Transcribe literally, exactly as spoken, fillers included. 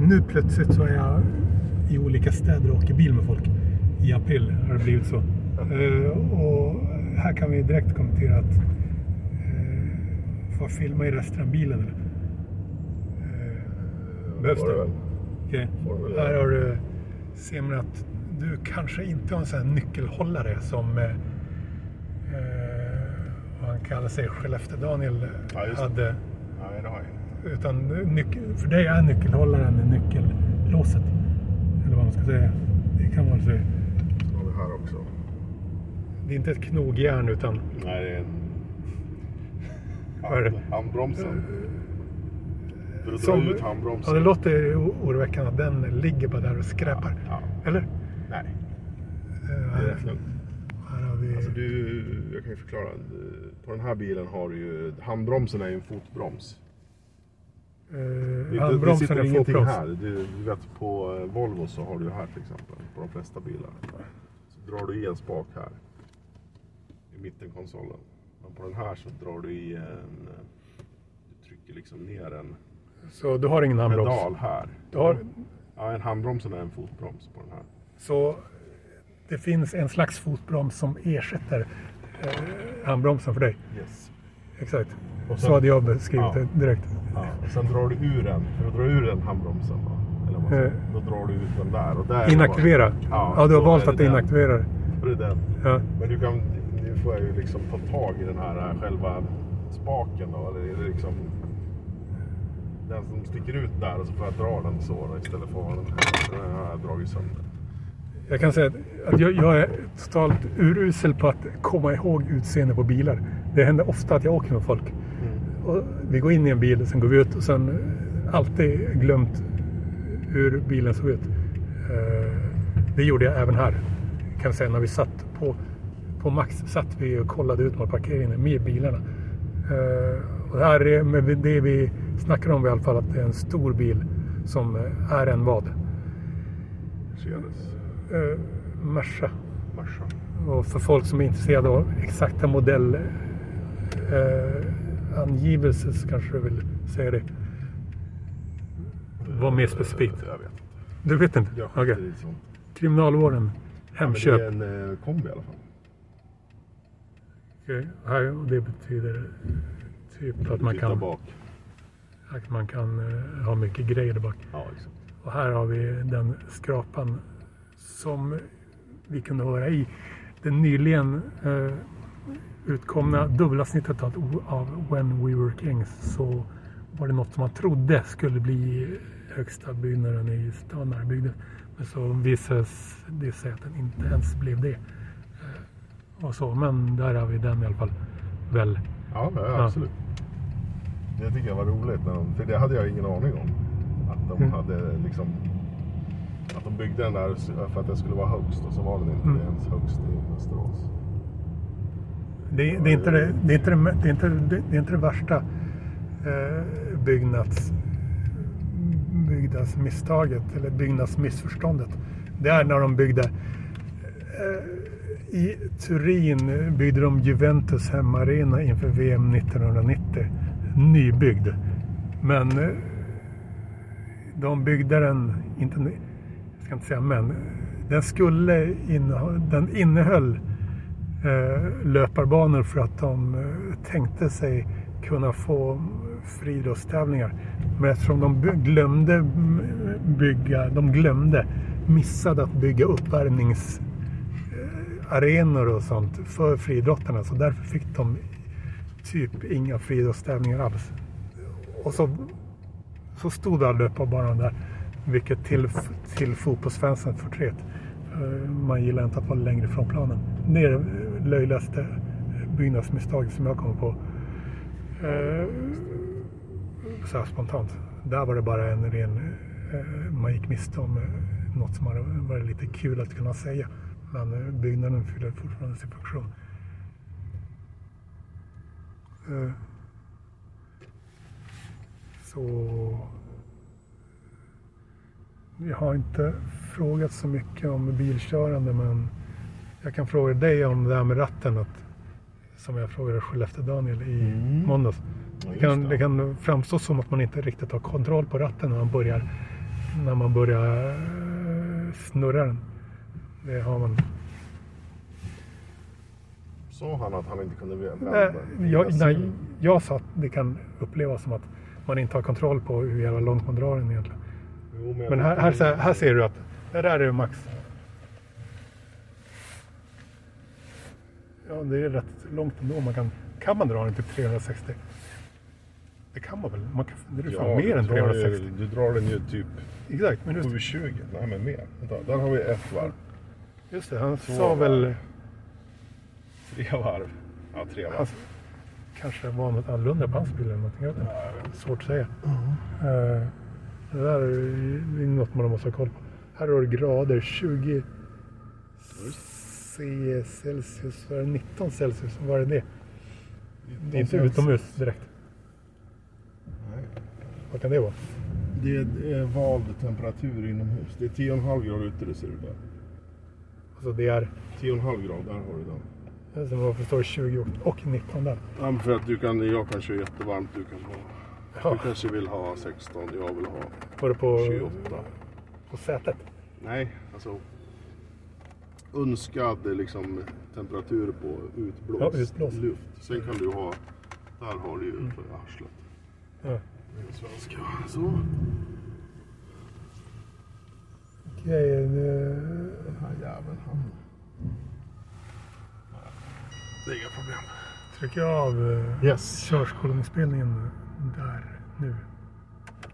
nu plötsligt så är jag i olika städer och åker bil med folk. I april har det blivit så. Uh, och här kan vi direkt kommentera att uh, får filma i restaurangbilen eller? Uh, behövs det? Okay. Här har du, ser man att du kanske inte har en sån här nyckelhållare som uh, han kallar sig Skellefteå Daniel ja, hade. Nej, det har jag. Utan nyc- för dig är nyckelhållaren nyckellåset. Eller vad man ska säga. Det kan man säga. Så har vi här också. Det är inte ett knogjärn utan... Nej, det är en... Vad är det? Handbromsen. För att dra Som, ut handbromsen. ja, det låter oroväckande att den ligger bara där och skräpar. Ja, ja. Eller? Nej. Uh, det är rätt lugnt. Här har vi... Alltså du, jag kan ju förklara. På den här bilen har du ju... Handbromsen är ju en fotbroms. Uh, det, handbromsen det sitter är ingenting fotbroms. här. Du, du vet, på Volvo så har du här till exempel. På de flesta bilar. Så drar du i en spak här. I mittenkonsolen. Men på den här så drar du i en... Du trycker liksom ner en... Så du har ingen handbroms? Pedal här. Du har... Ja, en handbromsen är en fotbroms på den här. Så det finns en slags fotbroms som ersätter eh, handbromsen för dig? Yes. Exakt. Och sen, så hade jag beskrivit ja. det direkt. Ja, och sen drar du ur den. För att dra ur den handbromsen då. Eller vad eh. då drar du ut den där. Och där inaktivera? Bara, ja, ja, du har valt att att inaktivera det. Det är den. Ja. Men du kan, nu får jag ju liksom ta tag i den här själva spaken då. Eller är det liksom den som sticker ut där och så får jag dra den så då, istället för att den här, den här dragit sönder. Jag kan säga att jag, jag är totalt urusel på att komma ihåg utseende på bilar. Det händer ofta att jag åker med folk. Mm. Och vi går in i en bil och sen går vi ut och sen alltid glömt hur bilen såg ut. Det gjorde jag även här. Kan jag säga när vi satt på, på Max satt vi och kollade ut mot parkeringen med bilarna. Och det här är med det vi snackar om i alla fall att det är en stor bil som är en vad? Mercedes. Uh, Merca. Merca. Och för folk som är intresserade av exakta modell uh, angivelser så kanske du vill säga det. Vad mer specifikt? Jag vet inte. Du vet inte? Jag Okej. okay. Kriminalvården. Hemköp. Ja, det är en uh, kombi i alla fall. Okej. Okay. Och det betyder typ att man kan, bak. att man kan uh, ha mycket grejer där bak. Ja, exakt. Och här har vi den skrapan som vi kunde höra i den nyligen uh, utkomna dubbelavsnittet av, av When We Were Kings. Så var det något som man trodde skulle bli högsta byggnaden i stan när det byggdes. Men så visade det sig att den inte ens blev det. Uh, och så, men där har vi den i alla fall. Väl. Ja, ja, absolut. Ja. Det tycker jag var roligt. För det hade jag ingen aning om. Att de mm. hade liksom... Att de byggde den där för att den skulle vara högst. Och så var den inte mm. ens högst i Västerås. Det, det, är inte det, det, är inte det, det, är inte det, det är inte det värsta eh, byggnads, byggnadsmisstaget eller byggnadsmissförståndet. Det är när de byggde eh, i Turin byggde de Juventus hemmaarena inför V M nittonhundranittio. Nybyggd. Men eh, de byggde den inte, jag ska inte säga men den skulle innehålla, den innehöll eh, löparbanor för att de eh, tänkte sig kunna få friidrottstävlingar. Men eftersom de glömde bygga, de glömde, missade att bygga uppvärmningsarenor och sånt för friidrottarna, så därför fick de typ inga friidrottstävlingar alls. Och så, så stod alla löparbanan där, vilket till, till fotbollsfansen förtret. Man gillar inte att vara längre från planen. Det är det löjligaste byggnadsmisstaget som jag kommer på. Eh, så här spontant. Där var det bara en ren... Eh, man gick miste om eh, något som var lite kul att kunna säga. Men eh, byggnaden fyller fortfarande sin funktion. Eh, så... Jag har inte frågat så mycket om bilkörande, men jag kan fråga dig om det här med ratten, att, som jag frågade Skellefteå Daniel i mm. måndags. Ja, det, kan, det. det kan framstå som att man inte riktigt har kontroll på ratten när man börjar när man börjar eh, snurra den. Det har man. Sa han att han inte kunde vända? Nej, jag, nej, jag sa att det kan upplevas som att man inte har kontroll på hur jävla långt man drar den egentligen. Jo, men men här, här, här ser du att det där är max. Ja, det är rätt långt ändå. Man kan, kan man dra den till trehundrasextio? Det kan man väl? Man kan, det är fan ja, mer än trehundrasextio. Ju, du drar den ju typ exakt, men just sjuhundratjugo. Nej, men mer. Vänta, där har vi ett varv. Just det, han Två sa varv. väl... Tre varv. Ja, tre varv. Han, kanske var något annorlunda på hans bil eller någonting. Jag vet inte. Ja, jag vet. Svårt att säga. Uh, det där är något man måste ha koll på. Här har du grader tjugo C Celsius. Var det nitton Celsius? Vad är det? Det är inte utomhus direkt. Nej. Vad kan det vara? Det är vald temperatur inomhus. Det är tio komma fem grader ute, det ser ut där. Alltså det är... tio komma fem grader, där har du den. Alltså man förstår tjugo och nitton där. Ja, men för att du kan, jag kan köra jättevarmt, du kan ha... Ja. Du kanske vill ha sexton, jag vill ha Var det på, tjugoåtta. på sätet? Nej, alltså... Önskad liksom, temperatur på utblåst, Ja, utblåst luft. Sen kan du ha... Där har du ju för arslet. Ja. Det är svenska. Så. Okej, nu... Den här jäveln, han... Det är inga problem. Trycker jag av uh, Yes. körskolinspelningen där nu.